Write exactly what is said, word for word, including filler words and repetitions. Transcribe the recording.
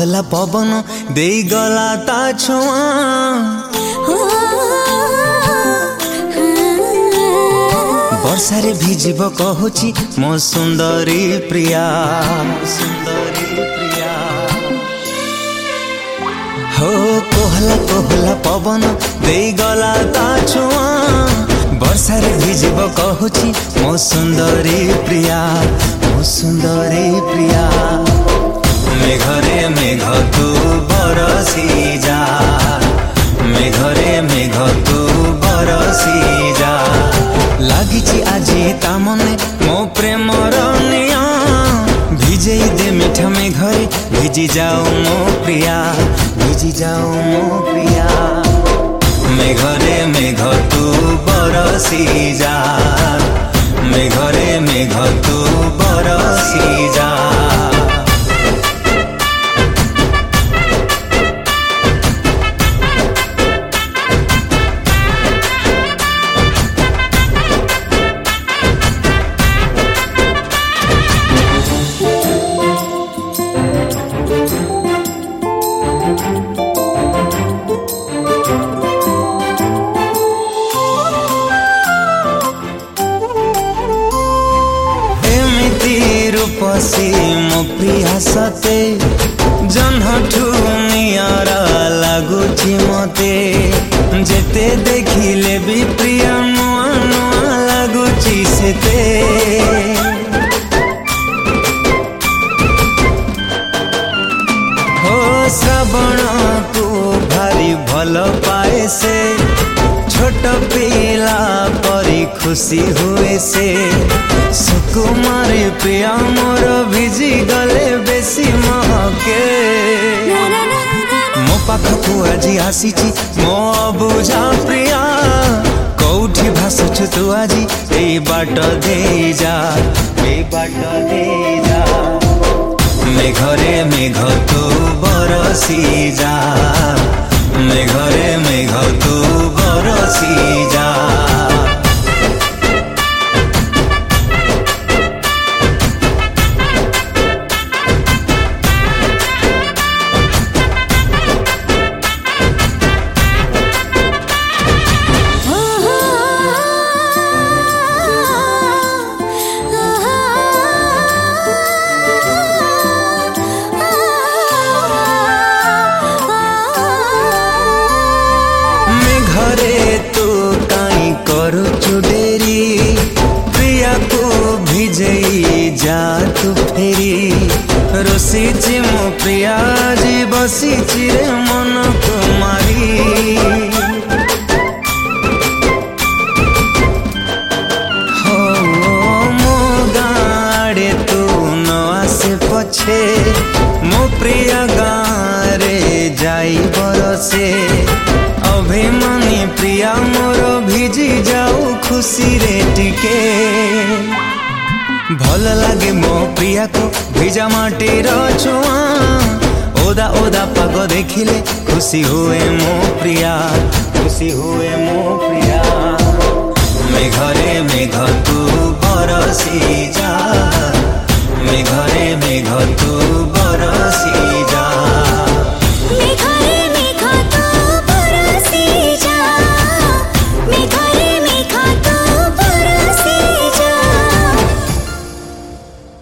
कोहला पवन दे गला ता छुआ वर्षारे भिजिब कहूची मो सुंदरी प्रिया सुंदरी प्रिया हो कोहला कोहला पवन दे गला ता छुआ वर्षारे भिजिब कहूची मो सुंदरी प्रिया मो सुंदरी प्रिया मेघरे मेघ तू बरसी जा मेघरे मेघ तू बरसी जा लागिची आजी ता मने मो प्रेमर निया भिजे दे मीठा मेघरे भिजी जाओ मो प्रिया भिजी जाओ मो प्रिया मेघरे मेघ तू बरसी जा मेघरे मेघ तू बरसी जा रूपसी मो प्रिया सते जन्हठू नियारा लागुची मते जेते देखिले भी प्रिया नुआ नुआ लागुची सेते हो श्रावण को भारी भल पाए से छोट पिला परी खुशी हुए से सुकुमारी प्रिया मोर भिजी गले बेसी महके मो पाखकु आज आसीची मो बुझा प्रिया कौठी भासुछु तू आज ए बाट दे जा ए बाट दे जा मेघरे मेघ तू बरसी जा मेघरे मेघ तू बरसी जा घरे तू काई करू डेरी प्रिया को भिजई जा तू फेरी रोसी मो प्रिया जी बसी रे मन कुमारी हो मो गाड़े तू न आसे पछे मो प्रिया गारे जाई बरसे अभिमानी प्रिया मोर भिजी जाऊ खुशी रे टिके भल लागे मो प्रिया को भिजा माटीर छुआ ओदा ओदा पाग देखिले खुशी हुए मो प्रिया खुशी हुए मो प्रिया मेघरे मेघ